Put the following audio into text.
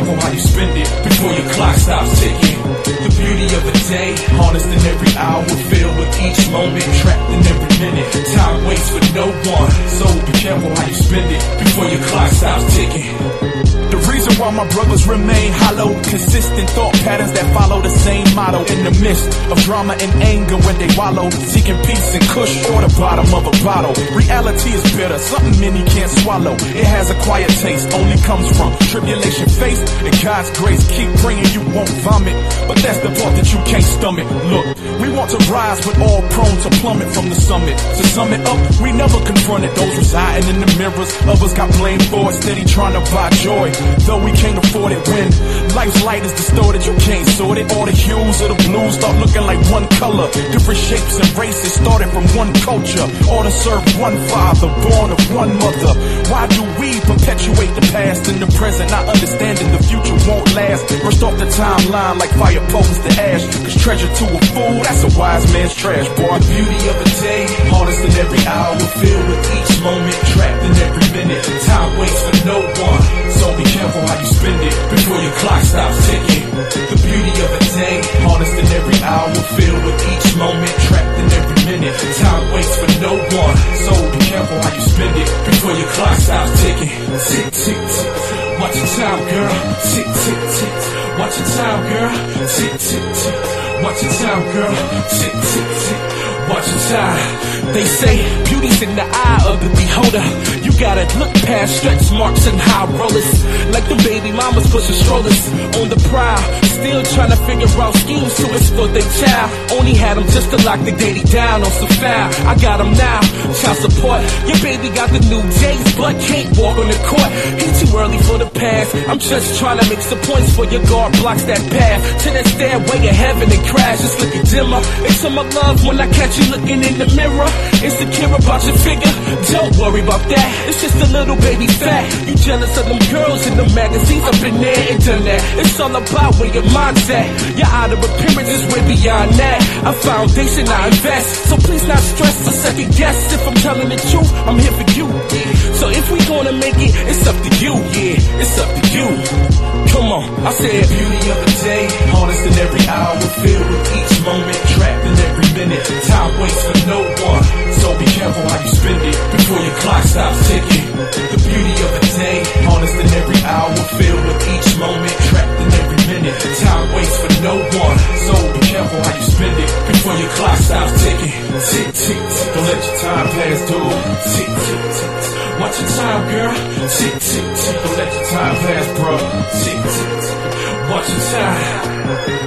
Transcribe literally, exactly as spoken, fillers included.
careful how you spend it before your clock stops ticking. The beauty of a day, harnessed in every hour, filled with each moment, trapped in every minute. Time waits for no one, so be careful how you spend it before your clock stops ticking. The reason why my brothers remain hollow, consistent thought patterns that follow the same motto. In the midst of drama and anger when they wallow, seeking peace and kush or the bottom of a bottle. Reality is bitter, something many can't swallow. It has a quiet taste, only comes from tribulation faced, and God's grace keep bringing you won't vomit. But that's the part that you can't stomach. Look, we want to rise but all prone to plummet from the summit. To sum it up, we never confronted those residing in the mirrors. Others got blamed for it, steady trying to buy joy, though we can't afford it. When life's light is distorted, you can't sort it. All the hues of the blues start looking like one color. Different shapes and races started from one culture, all to serve one father, born of one mother. Why do we perpetuate the past in the present, not understanding the future won't last? Burst off the timeline like fire pokes the ash, cause treasure to a fool, that's a wise man's trash, boy. The beauty of a day, harnessed in every hour, filled with each moment, trapped in every minute. Time waits for no one, so be careful how you spend it before your clock stops ticking. The beauty of a day, harnessed in every hour, filled with each moment, trapped in every minute. Time waits for no one, so be careful how you spend it before your clock stops ticking. Tick, tick, tick, watch your time, girl. Tick, tick, tick, watch your time, girl. Tick, tick, tick, watch your time, girl. Tick, tick, tick, watch your time. They say beauty's in the eye of the beholder. You gotta look past stretch marks and high rollers, like the baby mamas pushing strollers on the prowl, still trying to figure out schemes to exploit their child. Only had them just to lock the daddy down on some foul. I got them now, child support. Your baby got the new J's, but can't walk on the court. He too early for the pass. I'm just trying to make some points for your guard blocks that path to that stairway of heaven and crash. Just looking dimmer. It's my love when I catch you looking in the mirror, insecure about your figure. Don't worry about that, it's just a little baby fat. You jealous of them girls in the magazines, I've been there and done that. It's all about where your mind's at. Your outer appearance is way beyond that. A foundation I invest, so please not stress or second guess. If I'm telling the truth, I'm here for you, yeah. So if we gonna make it, it's up to you, yeah. It's up to you. Come on, I said beauty of the day, harnessed in every hour, filled with each moment, trapped in every minute. Time waits for no one, so be careful how you spend it before your clock stops ticking. The beauty of the day, harnessed in every hour, filled with each moment, trapped in every minute. Time waits for no one, so be careful how you spend it before your clock stops ticking. Tick, tick, tick, don't let your time pass, dude. Tick, tick, tick, watch your time, girl. Tick, tick, tick, don't let your time pass, bro. Tick, tick, tick, watch your time.